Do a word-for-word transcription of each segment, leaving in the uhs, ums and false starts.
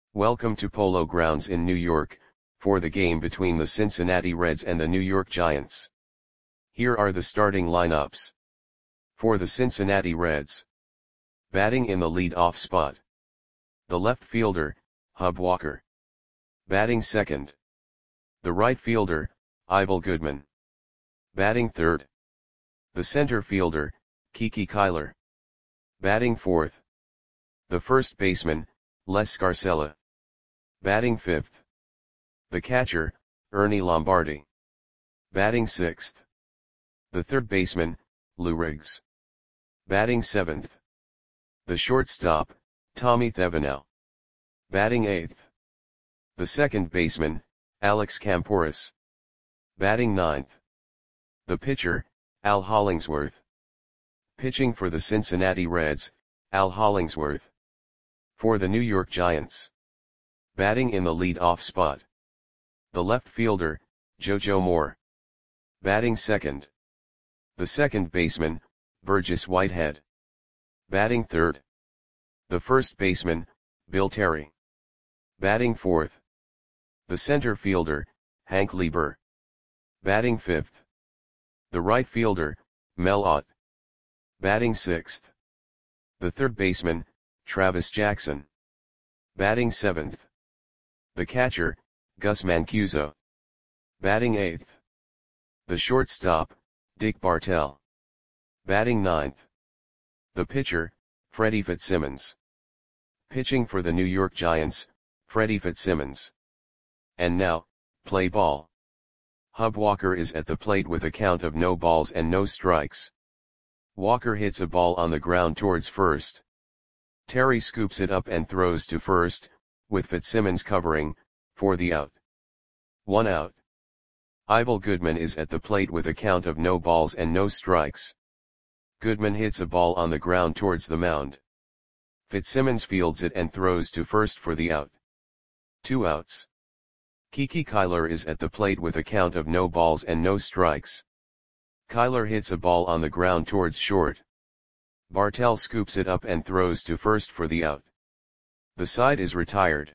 Welcome to Polo Grounds in New York, for the game between the Cincinnati Reds and the New York Giants. Here are the starting lineups. For the Cincinnati Reds. Batting in the lead-off spot. The left fielder, Hub Walker. Batting second. The right fielder, Ivel Goodman. Batting third. The center fielder, Kiki Kyler. Batting fourth. The first baseman, Les Scarcella. Batting fifth. The catcher, Ernie Lombardi. Batting sixth. The third baseman, Lou Riggs. Batting seventh. The shortstop, Tommy Thevenot. Batting eighth. The second baseman, Alex Kamporus. Batting ninth. The pitcher, Al Hollingsworth. Pitching for the Cincinnati Reds, Al Hollingsworth. For the New York Giants. Batting in the lead-off spot. The left fielder, JoJo Moore. Batting second. The second baseman, Burgess Whitehead. Batting third. The first baseman, Bill Terry. Batting fourth. The center fielder, Hank Lieber. Batting fifth. The right fielder, Mel Ott. Batting sixth. The third baseman, Travis Jackson. Batting seventh. The catcher, Gus Mancuso. Batting eighth. The shortstop, Dick Bartell. Batting ninth. The pitcher, Freddie Fitzsimmons. Pitching for the New York Giants, Freddie Fitzsimmons. And now, play ball. Hub Walker is at the plate with a count of no balls and no strikes. Walker hits a ball on the ground towards first. Terry scoops it up and throws to first, with Fitzsimmons covering, for the out. One out. Ivel Goodman is at the plate with a count of no balls and no strikes. Goodman hits a ball on the ground towards the mound. Fitzsimmons fields it and throws to first for the out. Two outs. Kiki Kyler is at the plate with a count of no balls and no strikes. Kyler hits a ball on the ground towards short. Bartell scoops it up and throws to first for the out. The side is retired.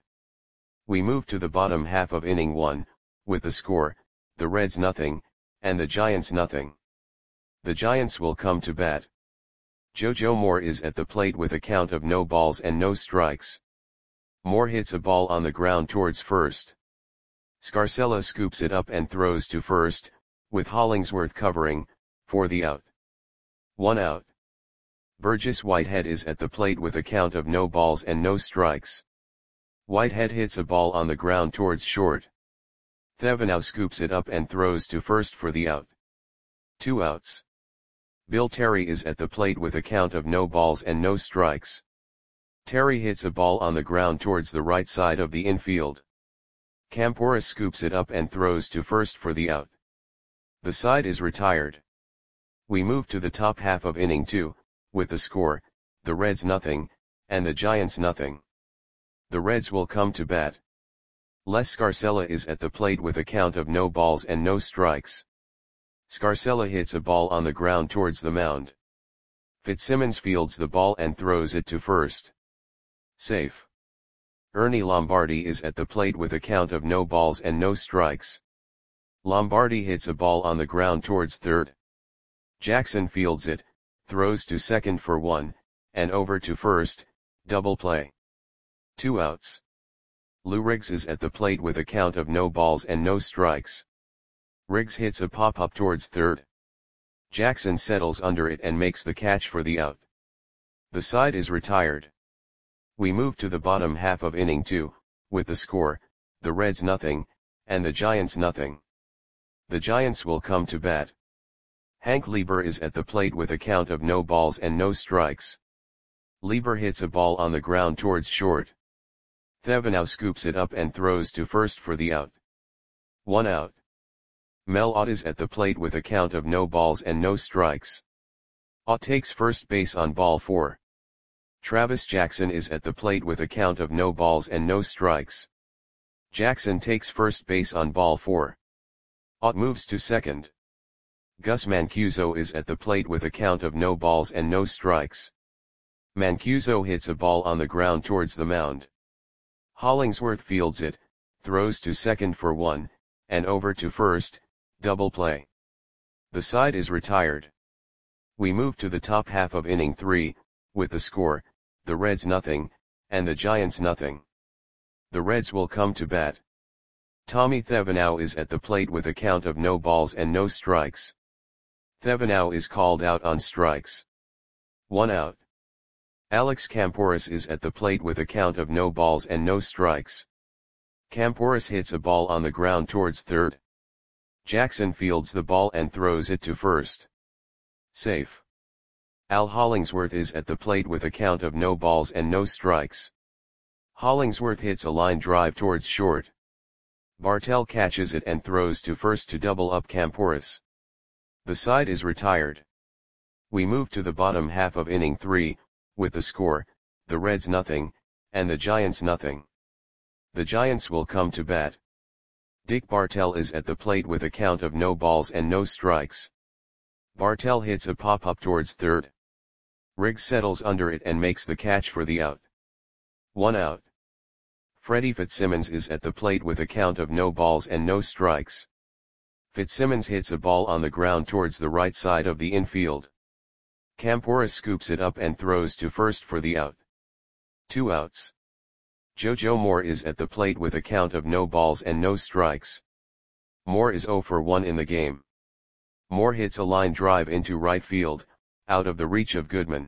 We move to the bottom half of inning one, with the score, the Reds nothing, and the Giants nothing. The Giants will come to bat. JoJo Moore is at the plate with a count of no balls and no strikes. Moore hits a ball on the ground towards first. Scarcella scoops it up and throws to first, with Hollingsworth covering, for the out. One out. Burgess Whitehead is at the plate with a count of no balls and no strikes. Whitehead hits a ball on the ground towards short. Thevenot scoops it up and throws to first for the out. Two outs. Bill Terry is at the plate with a count of no balls and no strikes. Terry hits a ball on the ground towards the right side of the infield. Kamporus scoops it up and throws to first for the out. The side is retired. We move to the top half of inning two, with the score, the Reds nothing, and the Giants nothing. The Reds will come to bat. Les Scarcella is at the plate with a count of no balls and no strikes. Scarcella hits a ball on the ground towards the mound. Fitzsimmons fields the ball and throws it to first. Safe. Ernie Lombardi is at the plate with a count of no balls and no strikes. Lombardi hits a ball on the ground towards third. Jackson fields it, throws to second for one, and over to first, double play. Two outs. Lou Riggs is at the plate with a count of no balls and no strikes. Riggs hits a pop-up towards third. Jackson settles under it and makes the catch for the out. The side is retired. We move to the bottom half of inning two, with the score, the Reds nothing, and the Giants nothing. The Giants will come to bat. Hank Lieber is at the plate with a count of no balls and no strikes. Lieber hits a ball on the ground towards short. Thevenot scoops it up and throws to first for the out. One out. Mel Ott is at the plate with a count of no balls and no strikes. Ott takes first base on ball four. Travis Jackson is at the plate with a count of no balls and no strikes. Jackson takes first base on ball four. Ott moves to second. Gus Mancuso is at the plate with a count of no balls and no strikes. Mancuso hits a ball on the ground towards the mound. Hollingsworth fields it, throws to second for one, and over to first, double play. The side is retired. We move to the top half of inning three, with the score, the Reds nothing, and the Giants nothing. The Reds will come to bat. Tommy Thevenot is at the plate with a count of no balls and no strikes. Thevenot is called out on strikes. One out. Alex Campouris is at the plate with a count of no balls and no strikes. Campouris hits a ball on the ground towards third. Jackson fields the ball and throws it to first. Safe. Al Hollingsworth is at the plate with a count of no balls and no strikes. Hollingsworth hits a line drive towards short. Bartell catches it and throws to first to double up Campouris. The side is retired. We move to the bottom half of inning three, with the score, the Reds nothing, and the Giants nothing. The Giants will come to bat. Dick Bartell is at the plate with a count of no balls and no strikes. Bartell hits a pop-up towards third. Riggs settles under it and makes the catch for the out. One out. Freddie Fitzsimmons is at the plate with a count of no balls and no strikes. Fitzsimmons hits a ball on the ground towards the right side of the infield. Campouris scoops it up and throws to first for the out. Two outs. JoJo Moore is at the plate with a count of no balls and no strikes. Moore is oh for one in the game. Moore hits a line drive into right field, out of the reach of Goodman.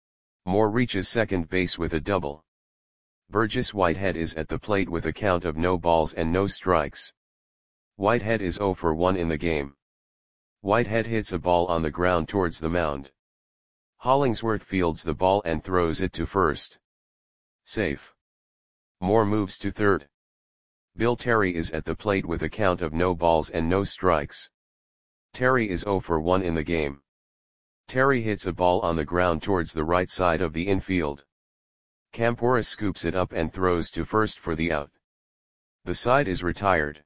Moore reaches second base with a double. Burgess Whitehead is at the plate with a count of no balls and no strikes. Whitehead is oh for one in the game. Whitehead hits a ball on the ground towards the mound. Hollingsworth fields the ball and throws it to first. Safe. Moore moves to third. Bill Terry is at the plate with a count of no balls and no strikes. Terry is oh for one in the game. Terry hits a ball on the ground towards the right side of the infield. Campouris scoops it up and throws to first for the out. The side is retired.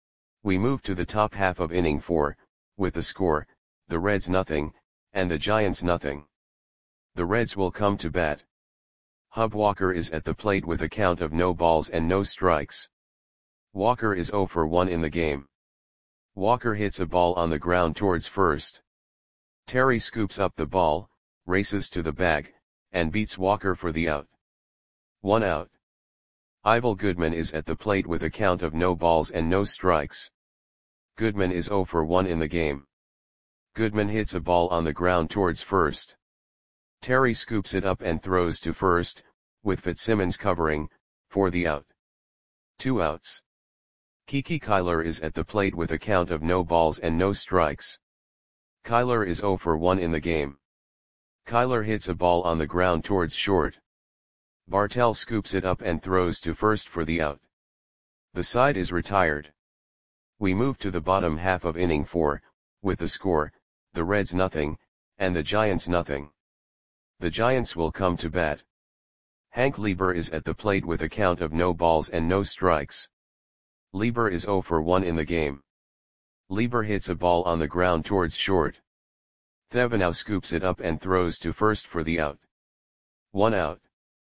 We move to the top half of inning four, with the score, the Reds nothing, and the Giants nothing. The Reds will come to bat. Hub Walker is at the plate with a count of no balls and no strikes. Walker is oh for one in the game. Walker hits a ball on the ground towards first. Terry scoops up the ball, races to the bag, and beats Walker for the out. One out. Ivel Goodman is at the plate with a count of no balls and no strikes. Goodman is oh for one in the game. Goodman hits a ball on the ground towards first. Terry scoops it up and throws to first, with Fitzsimmons covering, for the out. Two outs. Kiki Kyler is at the plate with a count of no balls and no strikes. Kyler is oh for one in the game. Kyler hits a ball on the ground towards short. Bartell scoops it up and throws to first for the out. The side is retired. We move to the bottom half of inning four, with the score, the Reds nothing, and the Giants nothing. The Giants will come to bat. Hank Lieber is at the plate with a count of no balls and no strikes. Lieber is oh for one in the game. Lieber hits a ball on the ground towards short. Thevenot scoops it up and throws to first for the out. One out.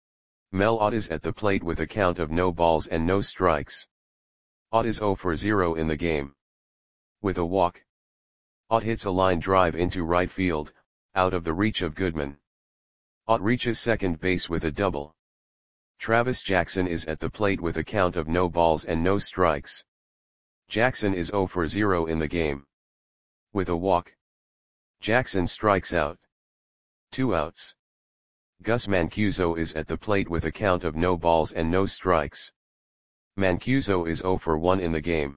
Mel Ott is at the plate with a count of no balls and no strikes. Ott is oh for zero in the game. With a walk. Ott hits a line drive into right field, out of the reach of Goodman. Ott reaches second base with a double. Travis Jackson is at the plate with a count of no balls and no strikes. Jackson is oh for zero in the game. With a walk. Jackson strikes out. Two outs. Gus Mancuso is at the plate with a count of no balls and no strikes. Mancuso is oh for one in the game.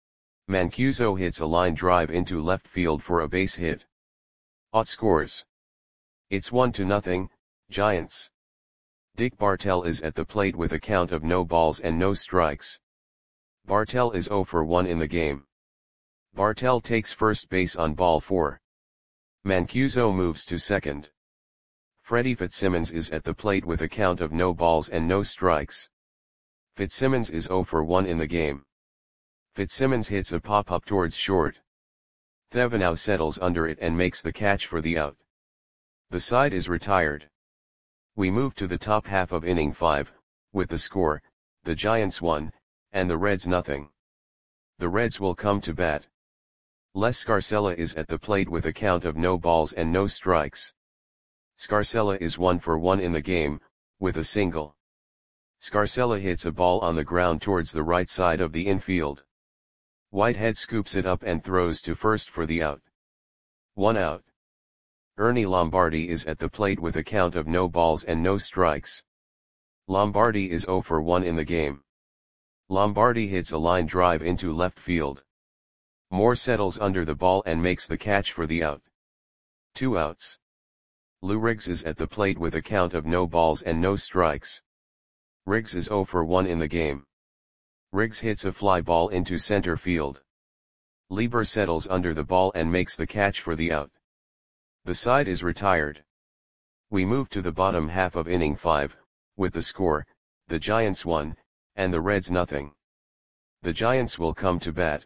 Mancuso hits a line drive into left field for a base hit. Ott scores. It's one to nothing, Giants. Dick Bartell is at the plate with a count of no balls and no strikes. Bartell is oh for one in the game. Bartell takes first base on ball four. Mancuso moves to second. Freddie Fitzsimmons is at the plate with a count of no balls and no strikes. Fitzsimmons is oh for one in the game. Fitzsimmons hits a pop-up towards short. Thevenot settles under it and makes the catch for the out. The side is retired. We move to the top half of inning five, with the score, the Giants one, and the Reds nothing. The Reds will come to bat. Les Scarcella is at the plate with a count of no balls and no strikes. Scarcella is one for one in the game, with a single. Scarcella hits a ball on the ground towards the right side of the infield. Whitehead scoops it up and throws to first for the out. One out. Ernie Lombardi is at the plate with a count of no balls and no strikes. Lombardi is zero for one in the game. Lombardi hits a line drive into left field. Moore settles under the ball and makes the catch for the out. Two outs. Lou Riggs is at the plate with a count of no balls and no strikes. Riggs is zero for one in the game. Riggs hits a fly ball into center field. Lieber settles under the ball and makes the catch for the out. The side is retired. We move to the bottom half of inning five, with the score, the Giants one, and the Reds nothing. The Giants will come to bat.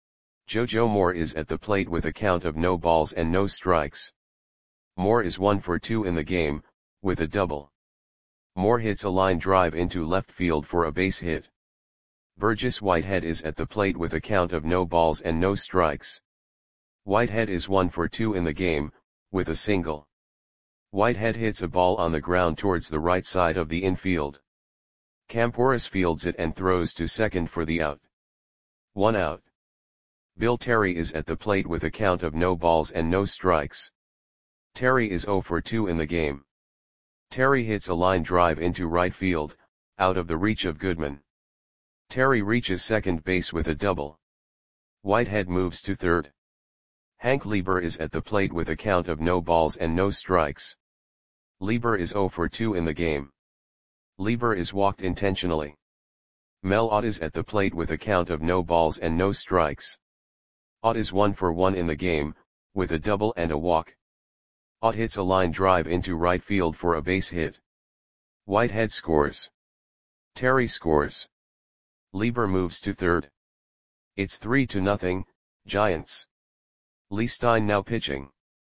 JoJo Moore is at the plate with a count of no balls and no strikes. Moore is one for two in the game, with a double. Moore hits a line drive into left field for a base hit. Burgess Whitehead is at the plate with a count of no balls and no strikes. Whitehead is one for two in the game, with a single. Whitehead hits a ball on the ground towards the right side of the infield. Camporis fields it and throws to second for the out. One out. Bill Terry is at the plate with a count of no balls and no strikes. Terry is zero for two in the game. Terry hits a line drive into right field, out of the reach of Goodman. Terry reaches second base with a double. Whitehead moves to third. Hank Lieber is at the plate with a count of no balls and no strikes. Lieber is zero for two in the game. Lieber is walked intentionally. Mel Ott is at the plate with a count of no balls and no strikes. Ott is one for one in the game, with a double and a walk. Ott hits a line drive into right field for a base hit. Whitehead scores. Terry scores. Lieber moves to third. It's three to nothing, Giants. Lee Stein now pitching.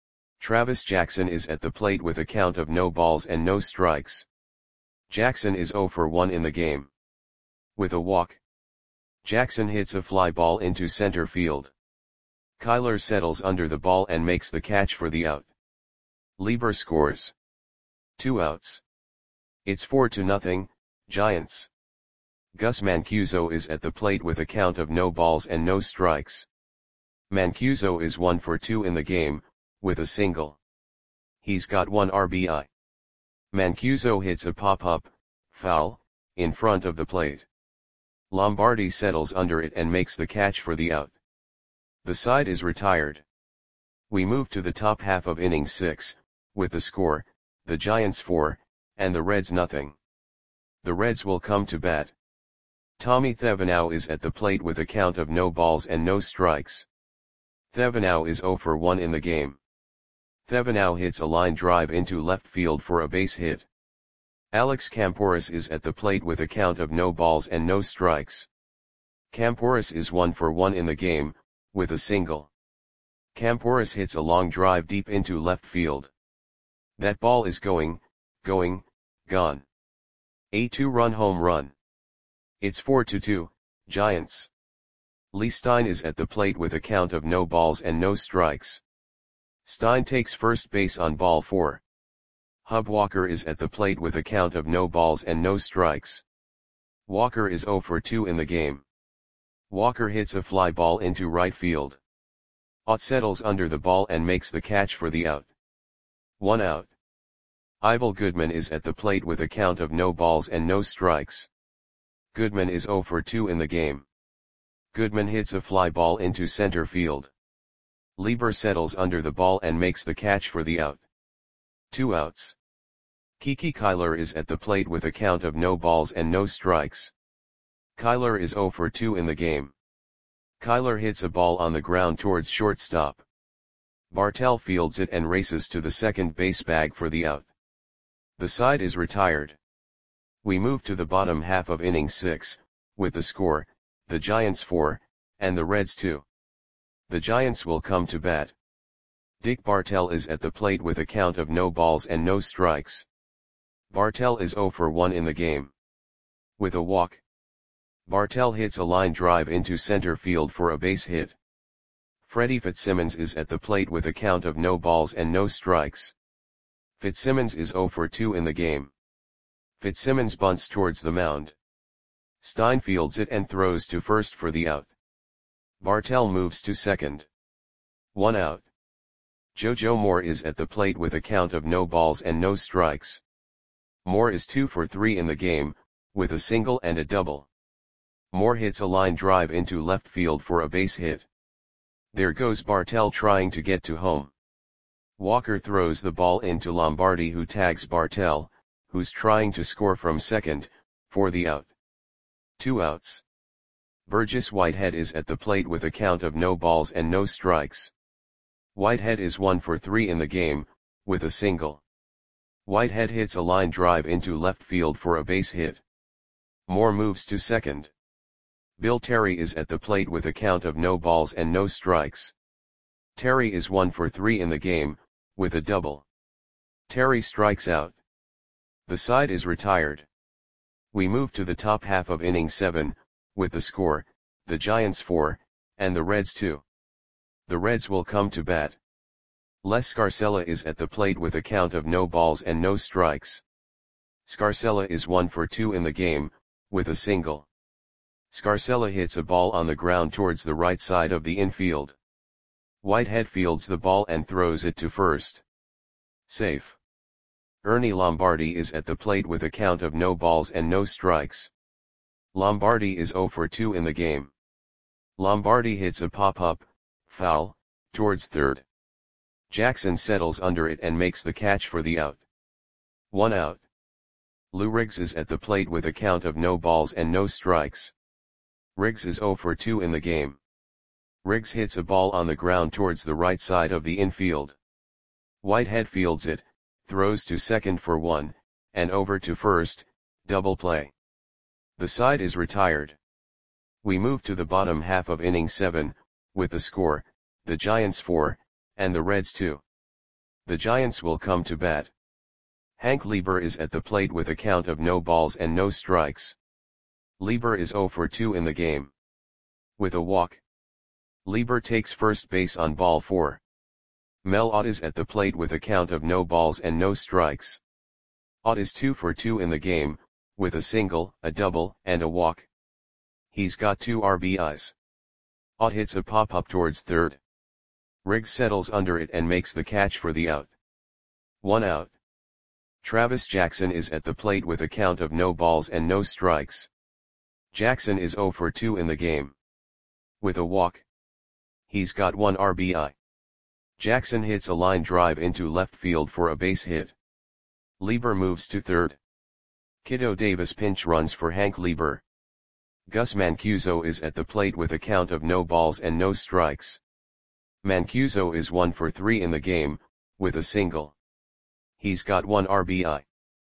Travis Jackson is at the plate with a count of no balls and no strikes. Jackson is zero for one in the game. With a walk. Jackson hits a fly ball into center field. Kyler settles under the ball and makes the catch for the out. Lieber scores. Two outs. It's four to nothing, Giants. Gus Mancuso is at the plate with a count of no balls and no strikes. Mancuso is one for two in the game, with a single. He's got one R B I. Mancuso hits a pop-up, foul, in front of the plate. Lombardi settles under it and makes the catch for the out. The side is retired. We move to the top half of inning six, with the score, the Giants four, and the Reds nothing. The Reds will come to bat. Tommy Thevenot is at the plate with a count of no balls and no strikes. Thevenot is zero for one in the game. Thevenot hits a line drive into left field for a base hit. Alex Camporis is at the plate with a count of no balls and no strikes. Camporis is one for one in the game, with a single. Camporis hits a long drive deep into left field. That ball is going, going, gone. A two-run home run. It's four to two, Giants. Lee Stein is at the plate with a count of no balls and no strikes. Stein takes first base on ball four. Hub Walker is at the plate with a count of no balls and no strikes. Walker is zero for two in the game. Walker hits a fly ball into right field. Ott settles under the ball and makes the catch for the out. One out. Ivel Goodman is at the plate with a count of no balls and no strikes. Goodman is zero for two in the game. Goodman hits a fly ball into center field. Lieber settles under the ball and makes the catch for the out. Two outs. Kiki Kyler is at the plate with a count of no balls and no strikes. Kyler is zero for two in the game. Kyler hits a ball on the ground towards shortstop. Bartell fields it and races to the second base bag for the out. The side is retired. We move to the bottom half of inning six, with the score, the Giants four, and the Reds two. The Giants will come to bat. Dick Bartell is at the plate with a count of no balls and no strikes. Bartell is zero for one in the game. With a walk, Bartell hits a line drive into center field for a base hit. Freddie Fitzsimmons is at the plate with a count of no balls and no strikes. Fitzsimmons is oh for two in the game. Fitzsimmons bunts towards the mound. Stein fields it and throws to first for the out. Bartell moves to second. One out. JoJo Moore is at the plate with a count of no balls and no strikes. Moore is two for three in the game, with a single and a double. Moore hits a line drive into left field for a base hit. There goes Bartell trying to get to home. Walker throws the ball into Lombardi, who tags Bartell, who's trying to score from second, for the out. Two outs. Burgess Whitehead is at the plate with a count of no balls and no strikes. Whitehead is one for three in the game, with a single. Whitehead hits a line drive into left field for a base hit. Moore moves to second. Bill Terry is at the plate with a count of no balls and no strikes. Terry is one for three in the game, with a double. Terry strikes out. The side is retired. We move to the top half of inning seven, with the score, the Giants four, and the Reds two. The Reds will come to bat. Les Scarcella is at the plate with a count of no balls and no strikes. Scarcella is one for two in the game, with a single. Scarcella hits a ball on the ground towards the right side of the infield. Whitehead fields the ball and throws it to first. Safe. Ernie Lombardi is at the plate with a count of no balls and no strikes. Lombardi is oh for two in the game. Lombardi hits a pop-up, foul, towards third. Jackson settles under it and makes the catch for the out. One out. Lou Riggs is at the plate with a count of no balls and no strikes. Riggs is oh for two in the game. Riggs hits a ball on the ground towards the right side of the infield. Whitehead fields it, throws to second for one, and over to first, double play. The side is retired. We move to the bottom half of inning seven, with the score, the Giants four, and the Reds two. The Giants will come to bat. Hank Lieber is at the plate with a count of no balls and no strikes. Lieber is oh for two in the game. With a walk. Lieber takes first base on ball four. Mel Ott is at the plate with a count of no balls and no strikes. Ott is two for two in the game, with a single, a double, and a walk. He's got two R B Is. Ott hits a pop-up towards third. Riggs settles under it and makes the catch for the out. One out. Travis Jackson is at the plate with a count of no balls and no strikes. Jackson is oh for two in the game. With a walk. He's got one R B I. Jackson hits a line drive into left field for a base hit. Lieber moves to third. Kiddo Davis pinch runs for Hank Lieber. Gus Mancuso is at the plate with a count of no balls and no strikes. Mancuso is one for three in the game, with a single. He's got one R B I.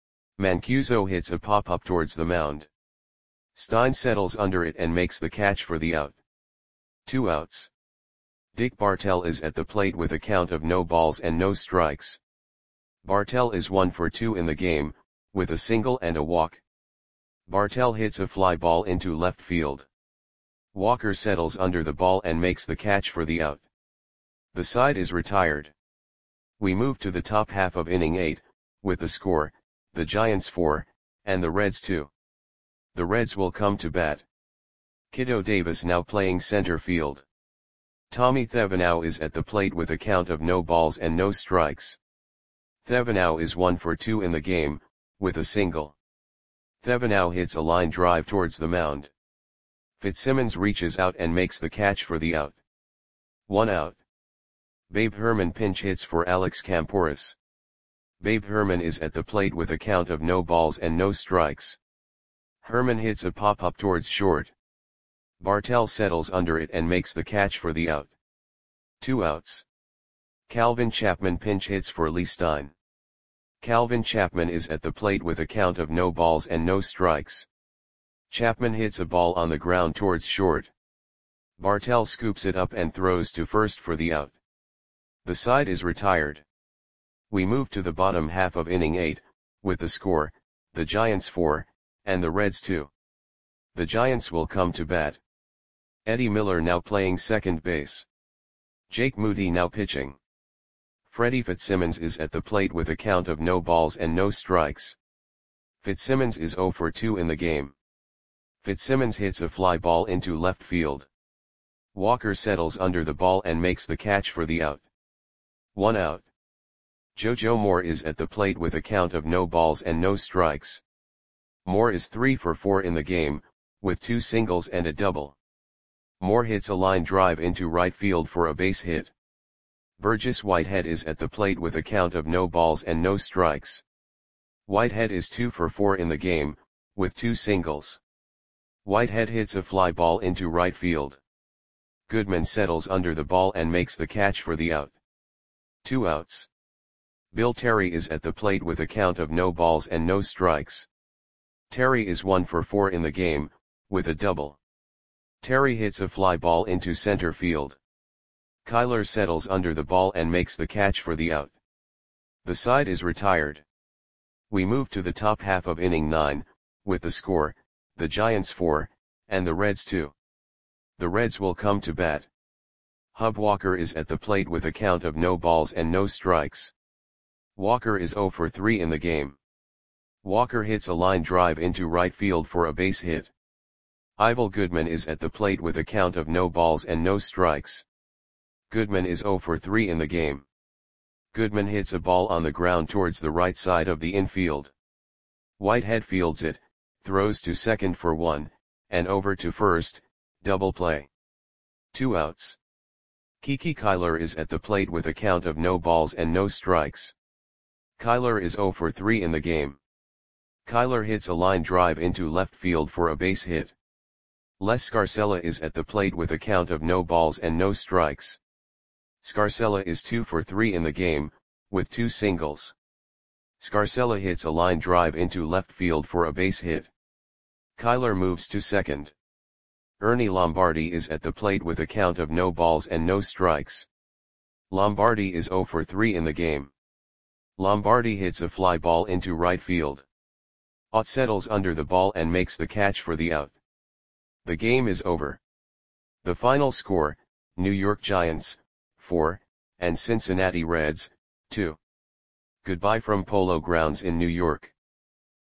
Mancuso hits a pop-up towards the mound. Stein settles under it and makes the catch for the out. Two outs. Dick Bartell is at the plate with a count of no balls and no strikes. Bartell is one for two in the game, with a single and a walk. Bartell hits a fly ball into left field. Walker settles under the ball and makes the catch for the out. The side is retired. We move to the top half of inning eight, with the score, the Giants four, and the Reds two. The Reds will come to bat. Kiddo Davis now playing center field. Tommy Thevenot is at the plate with a count of no balls and no strikes. Thevenot is one for two in the game, with a single. Thevenot hits a line drive towards the mound. Fitzsimmons reaches out and makes the catch for the out. One out. Babe Herman pinch hits for Alex Camporis. Babe Herman is at the plate with a count of no balls and no strikes. Herman hits a pop-up towards short. Bartell settles under it and makes the catch for the out. Two outs. Calvin Chapman pinch hits for Lee Stein. Calvin Chapman is at the plate with a count of no balls and no strikes. Chapman hits a ball on the ground towards short. Bartell scoops it up and throws to first for the out. The side is retired. We move to the bottom half of inning eight, with the score, the Giants four, and the Reds two. The Giants will come to bat. Eddie Miller now playing second base. Jake Moody now pitching. Freddie Fitzsimmons is at the plate with a count of no balls and no strikes. Fitzsimmons is zero for two in the game. Fitzsimmons hits a fly ball into left field. Walker settles under the ball and makes the catch for the out. One out. JoJo Moore is at the plate with a count of no balls and no strikes. Moore is three for four in the game, with two singles and a double. Moore hits a line drive into right field for a base hit. Burgess Whitehead is at the plate with a count of no balls and no strikes. Whitehead is two for four in the game, with two singles. Whitehead hits a fly ball into right field. Goodman settles under the ball and makes the catch for the out. Two outs. Bill Terry is at the plate with a count of no balls and no strikes. Terry is one for four in the game, with a double. Terry hits a fly ball into center field. Kyler settles under the ball and makes the catch for the out. The side is retired. We move to the top half of inning nine, with the score, the Giants four, and the Reds two. The Reds will come to bat. Hub Walker is at the plate with a count of no balls and no strikes. Walker is zero for three in the game. Walker hits a line drive into right field for a base hit. Ivel Goodman is at the plate with a count of no balls and no strikes. Goodman is zero for three in the game. Goodman hits a ball on the ground towards the right side of the infield. Whitehead fields it, throws to second for one, and over to first, double play. Two outs. Kiki Kyler is at the plate with a count of no balls and no strikes. Kyler is zero for three in the game. Kyler hits a line drive into left field for a base hit. Les Scarcella is at the plate with a count of no balls and no strikes. Scarcella is two for three in the game, with two singles. Scarcella hits a line drive into left field for a base hit. Kyler moves to second. Ernie Lombardi is at the plate with a count of no balls and no strikes. Lombardi is zero for three in the game. Lombardi hits a fly ball into right field. Ott settles under the ball and makes the catch for the out. The game is over. The final score, New York Giants, four, and Cincinnati Reds, two. Goodbye from Polo Grounds in New York.